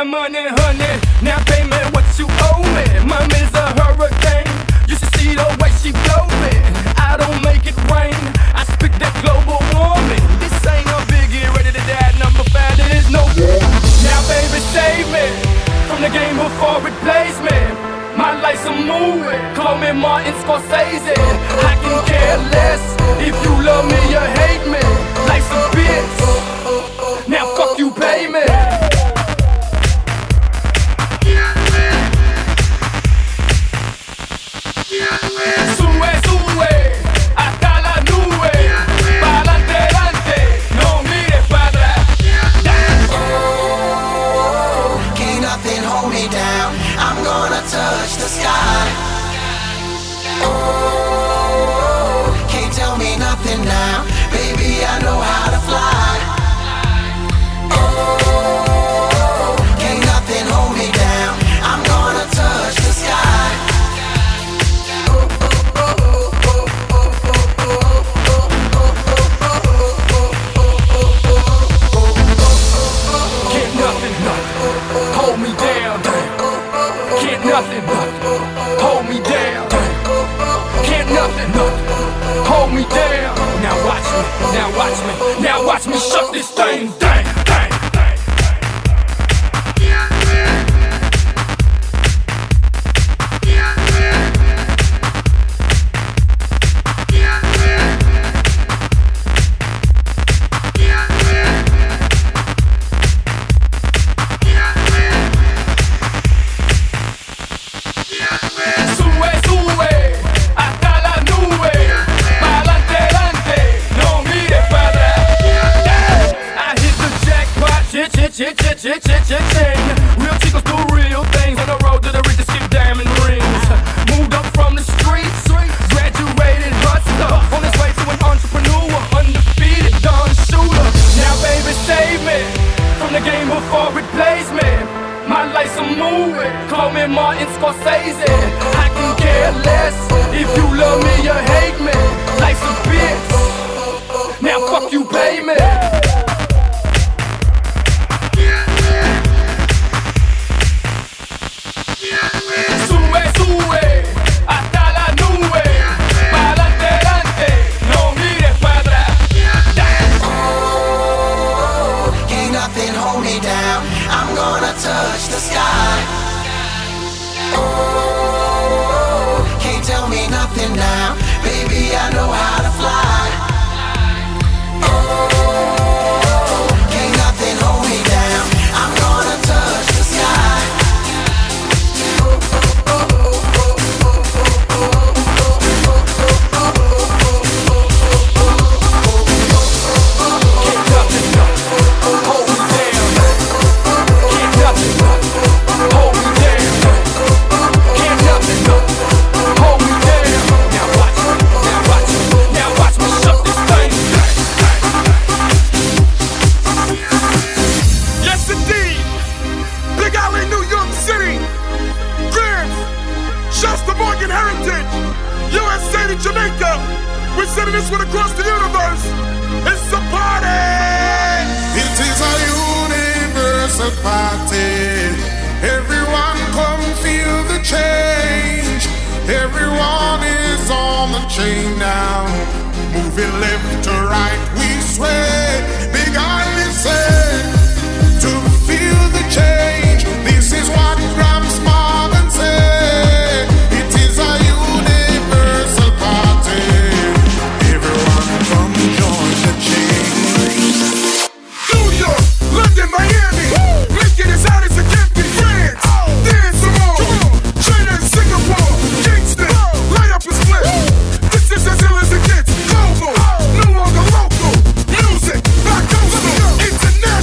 got money, honey. Now pay me what you owe me. Mommy's a hurricane. You should see the way she blow me. I don't make it rain. I speak that global warming. This ain't a biggie, ready to die. Number 5, there is no war. Now baby, save me from the game before it plays me. My life's a movie. Call me Martin Scorsese. I can care less if you love me or hate me. Life's a bitch. Now fuck you, pay me. Sube, sube, hasta la nube. Pa'lante, adelante, no mires para atrás. Oh, can't nothing hold me down. I'm gonna touch the sky. Oh, can't tell me nothing now. Baby, I know how to fly. Oh, can't nothing hold me down. I'm gonna touch the sky. Can't nothing hold me down. Can't nothing hold me down. Can't nothing hold me down. Now watch me, now watch me, now watch me shut this thing down. Real chicos do real things on the road to the riches, skip diamond rings. Moved up from the streets, graduated hustler, on his way to an entrepreneur, undefeated Don Shooter. Now baby, save me from the game before it plays me. My life's a movie, call me Martin Scorsese. I can care less if you love me or hate me. Life's a bitch, now fuck you, pay me. Sube, sube, hasta la nube. Pa'lante, adelante, no mires para atrás. Oh, can't nothing hold me down. I'm gonna touch the sky. Oh, can't tell me nothing now. Baby, I know how to fly. Oh, can't nothing hold me down. I'm gonna touch the sky. Jamaica, we're sending this one across the universe. It's a party. It is a universal party. Everyone come feel the change. Everyone is on the chain now. Moving left to right, we sway. Big Island say to feel the change. This is what Gramps Morgan say. It is a universal party. Everyone come join the change. New York, London, Miami, making as hot as it can be. France, dance some more. China and Singapore, Kingston, light up a split. This is as ill as it gets. Global, no longer local. Music, not coastal, international.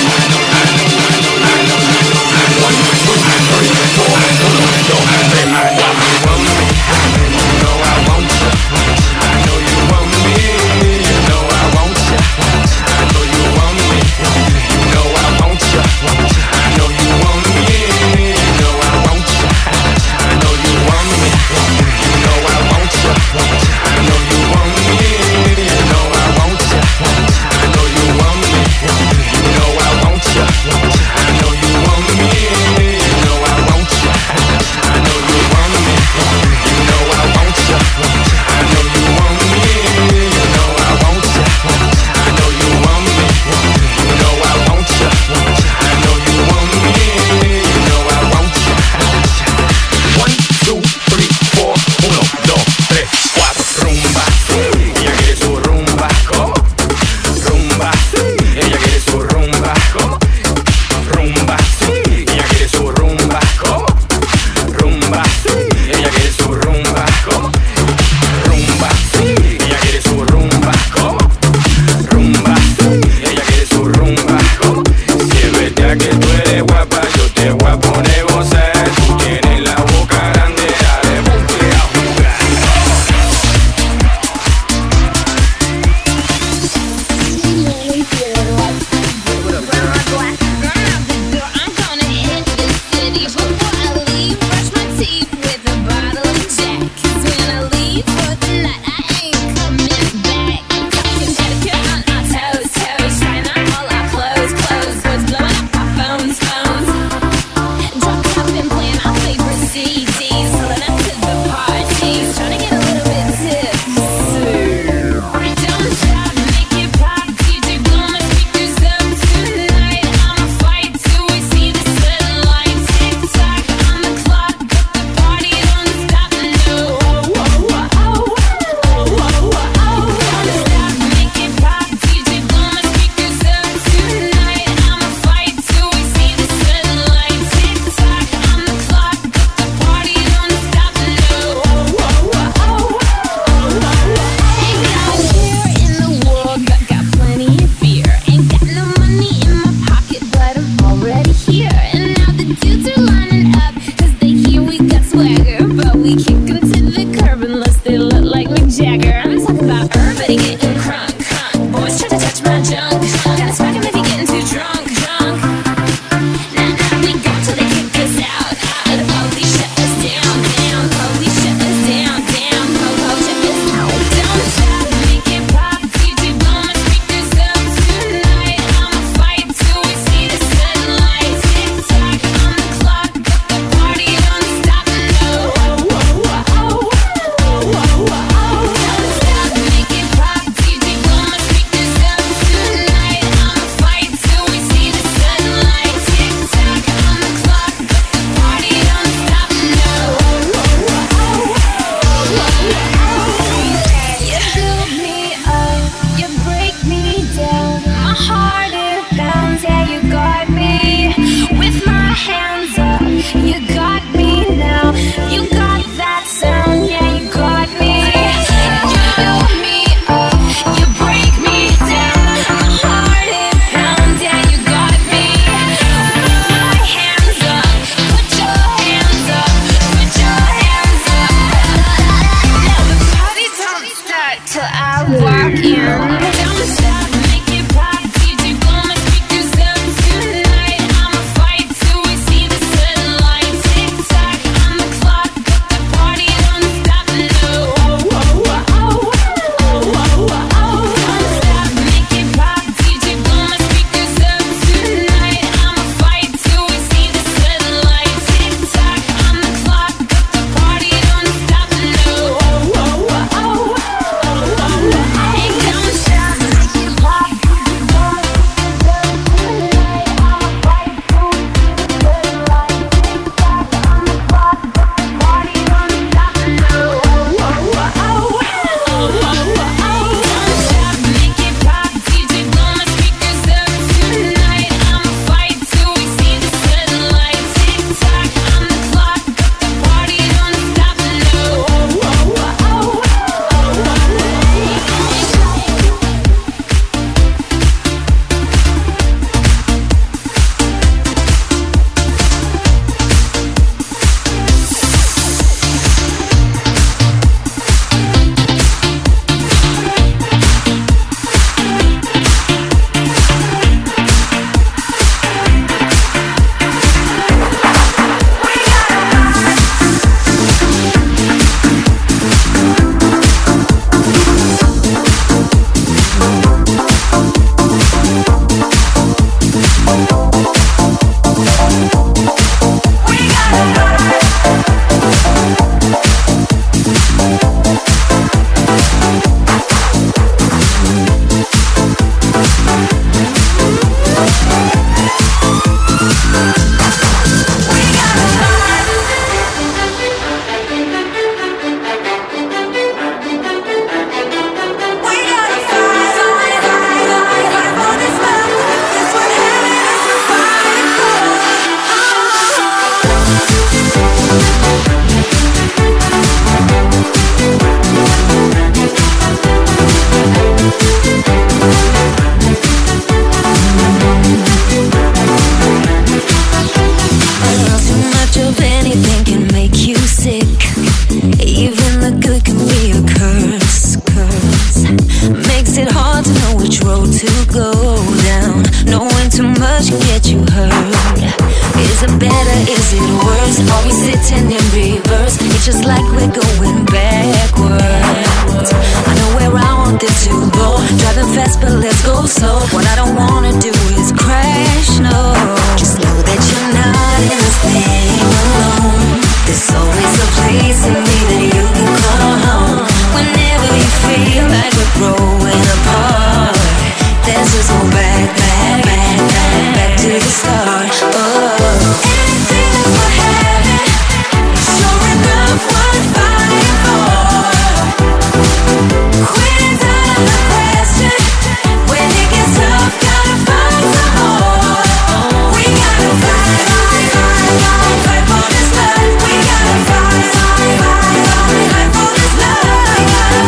Is it better, is it worse? Are we sitting in reverse? It's just like we're going backwards. I know where I want this to go. Driving fast but let's go slow. What I don't wanna do is crash, no. Just know that you're not in this thing alone. There's always a place in me that you can call home. Whenever you feel like we're growing apart, there's just no back to the start. Oh, anything that's worth having, sure enough worth fighting for. Quitting's out of the question. When it gets tough, gotta find some more. We gotta fight for this love. We gotta fight for this love. We gotta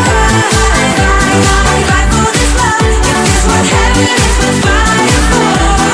fight for this love. If it's worth having, it's worth fighting for.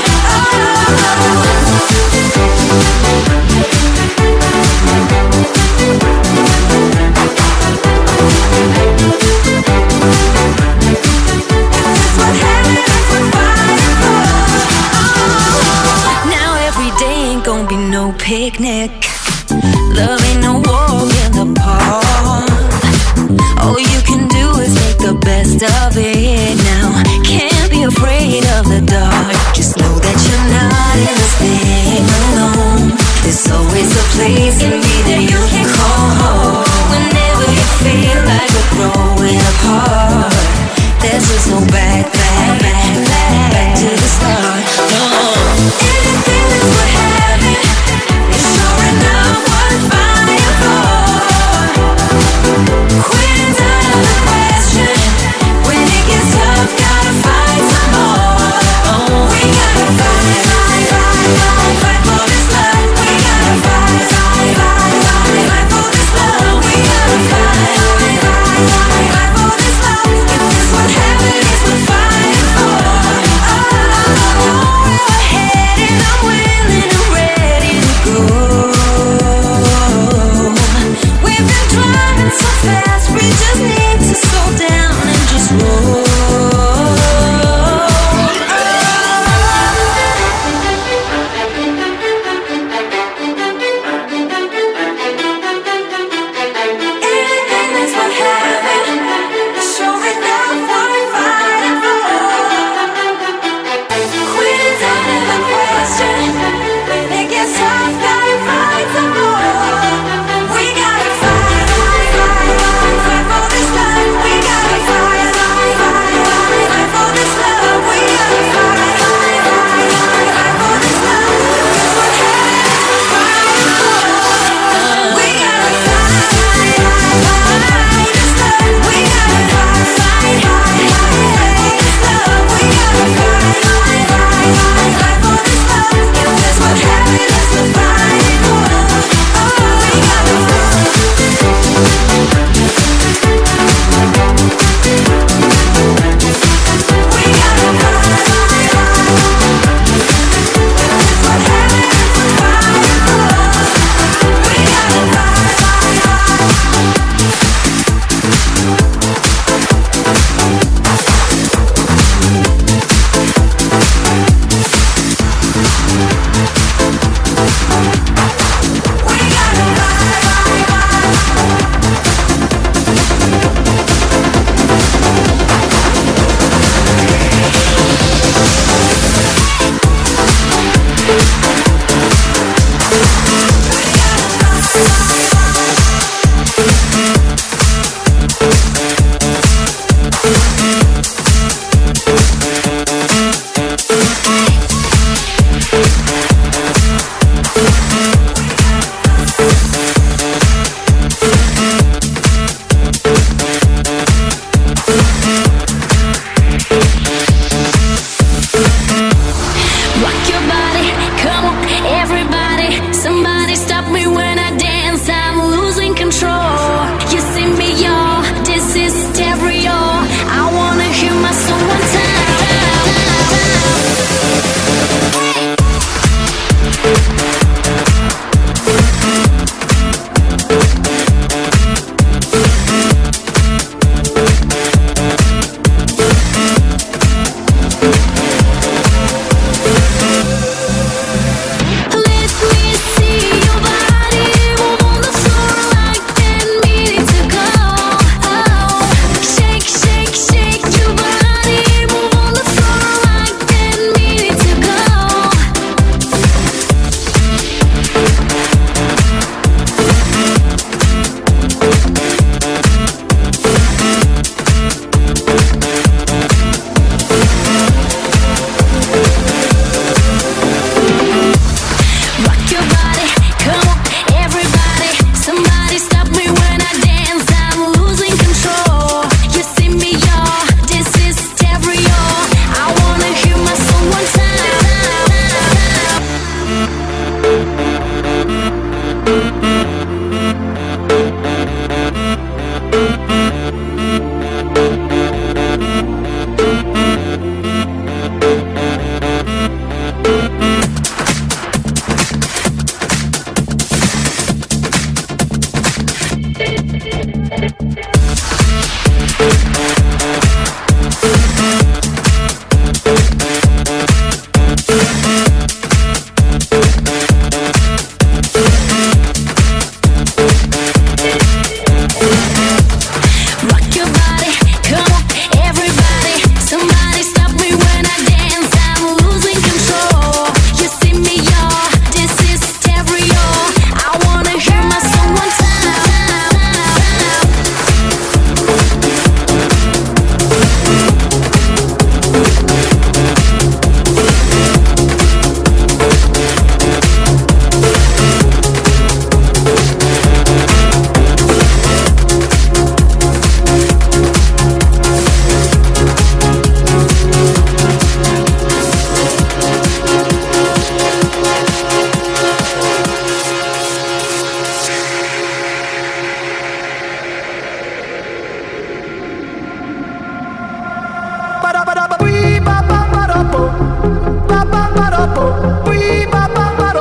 Now every day ain't gonna be no picnic. Love ain't no walk in the park. All you can do is make the best of it now. Can't be afraid of the dark. Just know that you're not in this thing alone. There's always a place in me that you can call home. Whenever you feel like we're growing apart, there's just no back to the start. No. Anything that's worth having is sure enough worth fighting for. Quitting's out of the question. When it gets tough, gotta fight some more. We gotta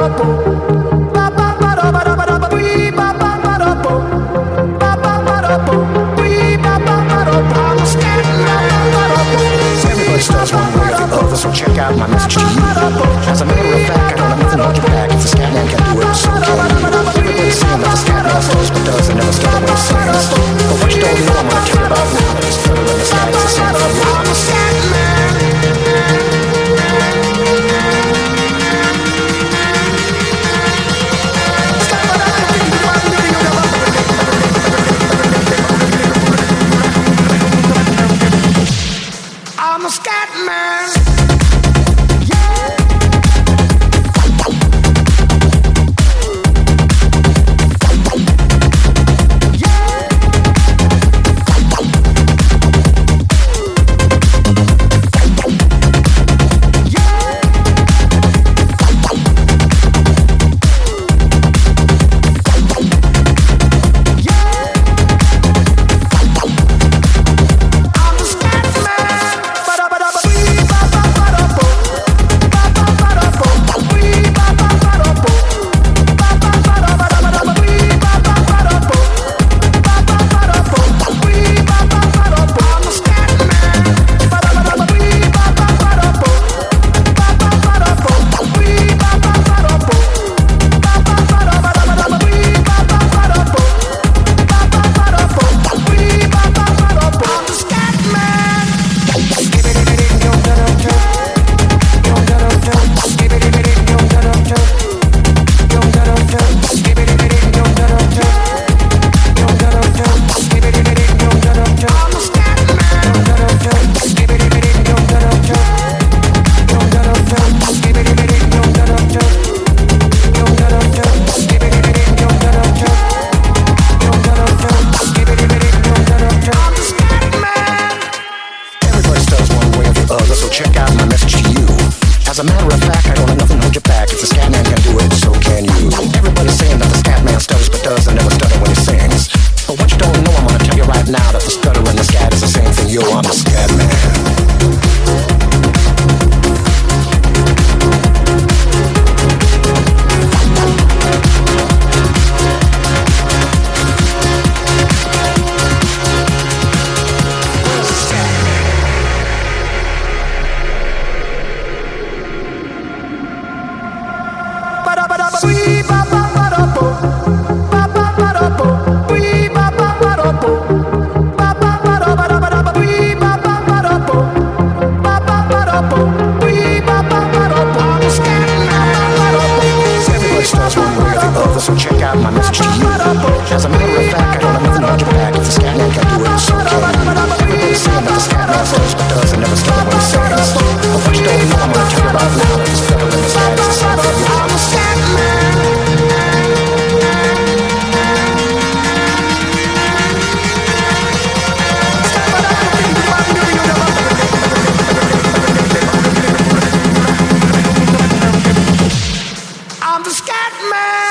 So check out my message to you. As a matter of fact, I don't have nothing to hold you back. If the scat man can do it, so can you. Everybody's saying that the scat man stutters but does and never stutter when he sings. But what you don't know, I'm gonna tell you about now. That the stutter and the scat is the same for you. I'm a scat man. I'm a scat man. So check out my message to you. As a matter of fact, I don't have nothing to hold you back. If the scat man can do it, so can you. Everybody's saying that the scat man stutters but does and never stutter when he sings. But what you don't know, I'm gonna tell you about now. That the stutter and the scat is the same for you. I'm a scat man. I'm the scat man.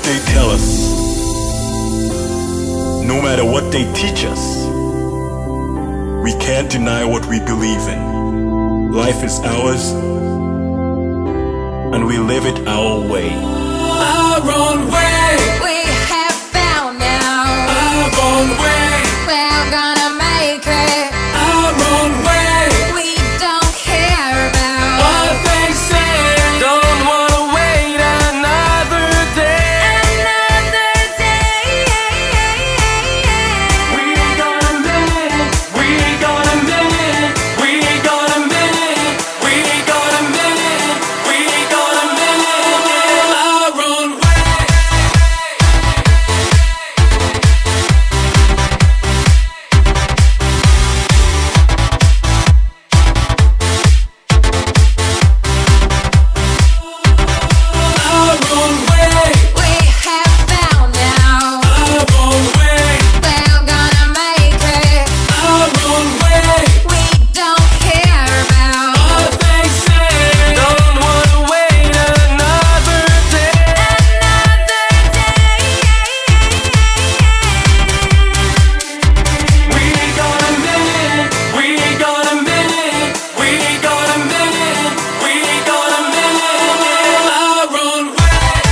they tell us, no matter what they teach us, we can't deny what we believe in. Life is ours, and we live it our way. Our own way. We have found now. Our own way. We're gonna make it. Our own way. We don't care about What they say. Don't wanna wait another day. another day. We got a minute. We got a minute. We got a minute. We got a minute. We got a minute. Our own way. Our own way. We have found now. Our own way. We're gonna make it. Our own way. We don't care about What they say. Don't wanna wait another day. another day. We got a minute. We got a minute. We got a minute. We got a minute. Our own way.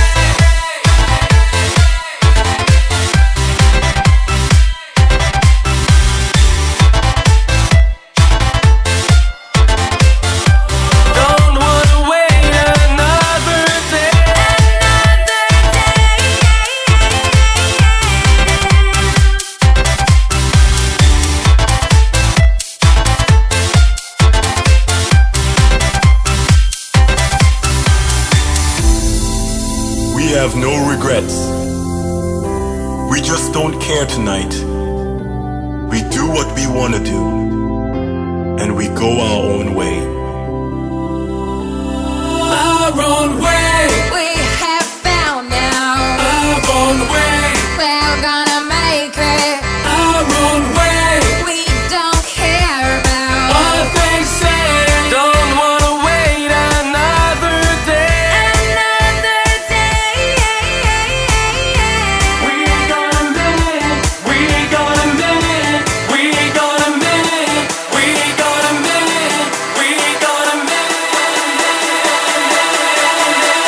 Don't wanna wait another day. We have no regrets. We just don't care tonight. We do what we want to do, and we go our own way. Our own way. We have found now. Our own way. We're gonna make it. Our own way. We don't care about What they say. Don't wanna wait another day. another day. We got a minute. We got a minute. We got a minute. We got a minute. We got a minute.